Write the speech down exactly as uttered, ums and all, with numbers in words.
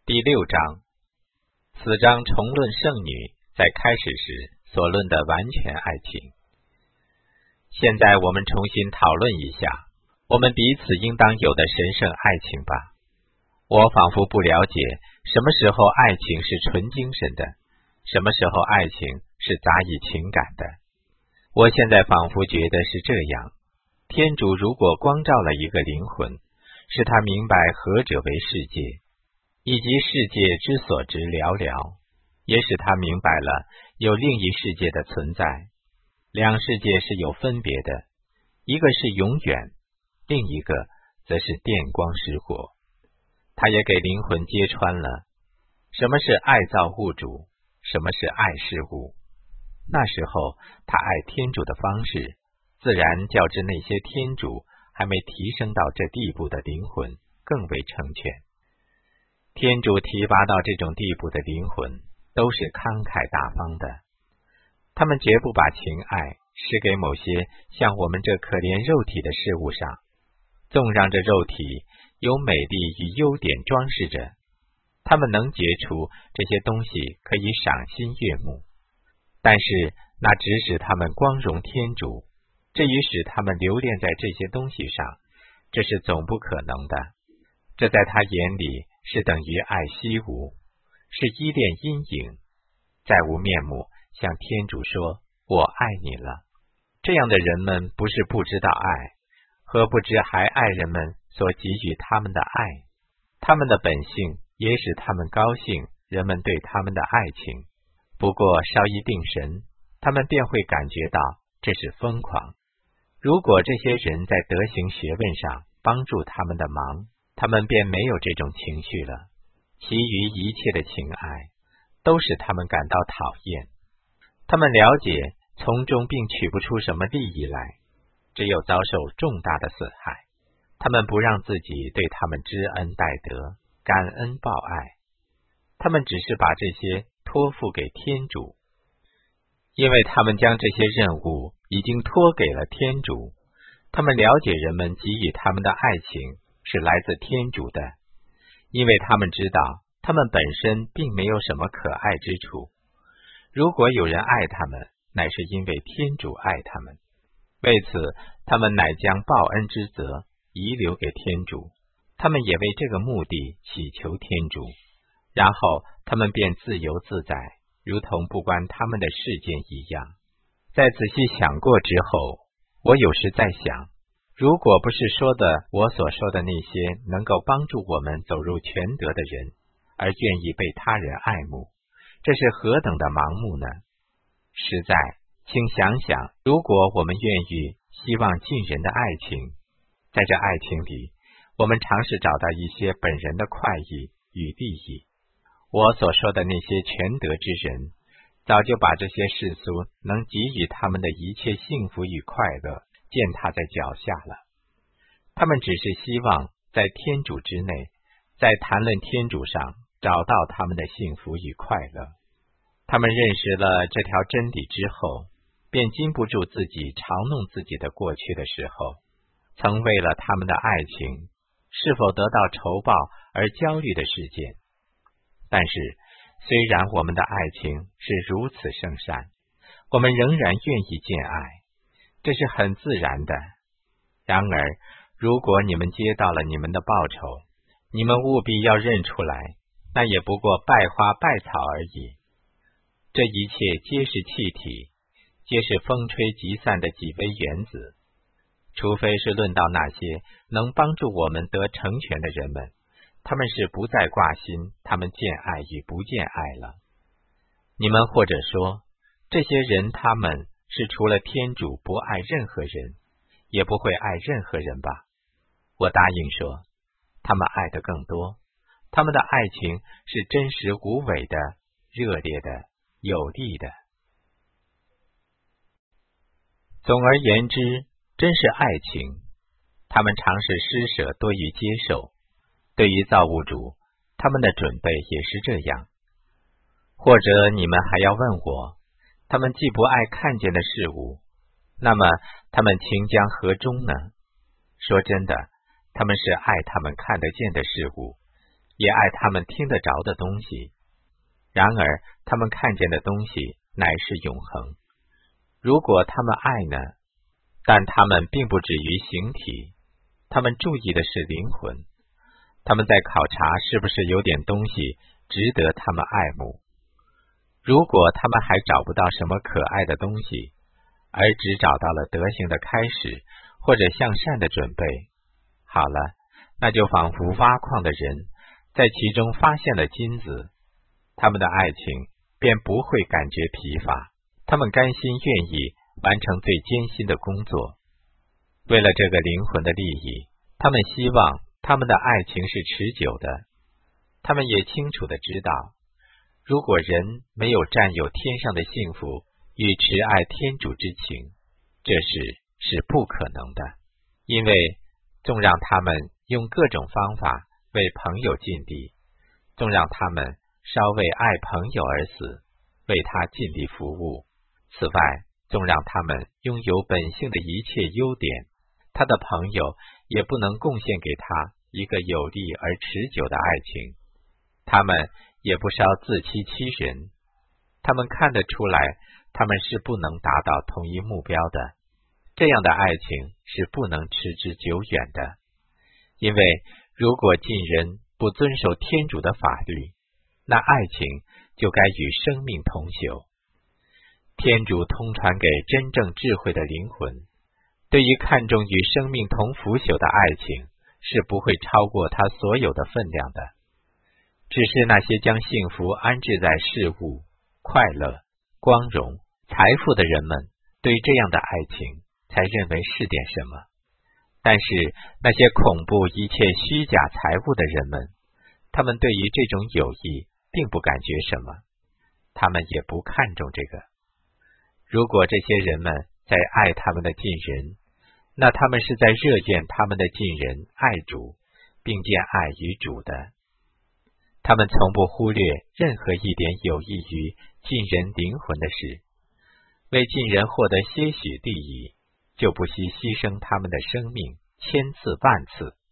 第六章，此章重论圣女在开始时所论的完全爱情。现在我们重新讨论一下，我们彼此应当有的神圣爱情吧。我仿佛不了解什么时候爱情是纯精神的，什么时候爱情是杂以情感的。我现在仿佛觉得是这样，天主如果光照了一个灵魂，使他明白何者为世界，以及世界之所值寥寥，也使他明白了有另一世界的存在。两世界是有分别的，一个是永远，另一个则是电光石火。他也给灵魂揭穿了什么是爱造物主，什么是爱事物。那时候他爱天主的方式，自然较之那些天主还没提升到这地步的灵魂更为成全。天主提拔到这种地步的灵魂都是慷慨大方的，他们绝不把情爱施给某些像我们这可怜肉体的事物上，纵让这肉体有美丽与优点装饰着，他们能结出这些东西可以赏心悦目，但是那只使他们光荣天主，至于使他们留恋在这些东西上，这是总不可能的。这在他眼里是等于爱惜无，是依恋阴影，再无面目向天主说我爱你了。这样的人们不是不知道爱，何不知还爱人们所给予他们的爱。他们的本性也使他们高兴人们对他们的爱情，不过稍一定神，他们便会感觉到这是疯狂。如果这些人在德行学问上帮助他们的忙，他们便没有这种情绪了。其余一切的情爱都使他们感到讨厌，他们了解从中并取不出什么利益来，只有遭受重大的损害。他们不让自己对他们知恩戴德，感恩报爱，他们只是把这些托付给天主，因为他们将这些任务已经托给了天主。他们了解人们给予他们的爱情是来自天主的，因为他们知道他们本身并没有什么可爱之处。如果有人爱他们，乃是因为天主爱他们，为此他们乃将报恩之责遗留给天主，他们也为这个目的祈求天主，然后他们便自由自在，如同不关他们的事件一样。在仔细想过之后，我有时在想，如果不是说的我所说的那些能够帮助我们走入全德的人，而愿意被他人爱慕，这是何等的盲目呢？实在，请想想，如果我们愿意希望尽人的爱情，在这爱情里，我们尝试找到一些本人的快意与利益。我所说的那些全德之人，早就把这些世俗能给予他们的一切幸福与快乐践踏在脚下了。他们只是希望在天主之内，在谈论天主上找到他们的幸福与快乐。他们认识了这条真理之后，便禁不住自己嘲弄自己的过去的时候，曾为了他们的爱情是否得到酬报而焦虑的事件。但是虽然我们的爱情是如此圣善，我们仍然愿意见爱，这是很自然的。然而如果你们接到了你们的报酬，你们务必要认出来，那也不过败花败草而已。这一切皆是气体，皆是风吹即散的几微原子。除非是论到那些能帮助我们得成全的人们，他们是不再挂心他们见爱与不见爱了。你们或者说，这些人他们是除了天主不爱任何人，也不会爱任何人吧？我答应说，他们爱的更多，他们的爱情是真实无伪的，热烈的，有力的。总而言之，真是爱情，他们尝试施舍多于接受。对于造物主，他们的准备也是这样。或者你们还要问我，他们既不爱看见的事物，那么他们情将何终呢？说真的，他们是爱他们看得见的事物， 也爱他们听得着的东西。然而他们看见的东西乃是永恒。如果他们爱呢？但他们并不止于形体，他们注意的是灵魂。他们在考察是不是有点东西值得他们爱慕。如果他们还找不到什么可爱的东西，而只找到了德行的开始或者向善的准备，好了，那就仿佛挖矿的人在其中发现了金子，他们的爱情便不会感觉疲乏，他们甘心愿意完成最艰辛的工作。为了这个灵魂的利益，他们希望他们的爱情是持久的。他们也清楚地知道，如果人没有占有天上的幸福与持爱天主之情，这事是不可能的。因为纵让他们用各种方法为朋友尽力，纵让他们稍为爱朋友而死，为他尽力服务，此外纵让他们拥有本性的一切优点，他的朋友也不能贡献给他一个有力而持久的爱情。他们也不稍自欺欺人，他们看得出来他们是不能达到同一目标的。这样的爱情是不能持之久远的，因为如果近人不遵守天主的法律，那爱情就该与生命同朽。天主通传给真正智慧的灵魂，对于看重与生命同腐朽的爱情，是不会超过他所有的分量的。只是那些将幸福安置在事物、快乐、光荣、财富的人们，对这样的爱情才认为是点什么。但是那些恐怖一切虚假财物的人们，他们对于这种友谊并不感觉什么，他们也不看重这个。如果这些人们在爱他们的近人，那他们是在热愿他们的近人爱主，并见爱于主的。他们从不忽略任何一点有益于近人灵魂的事，为近人获得些许利益，就不惜牺牲他们的生命千次万次。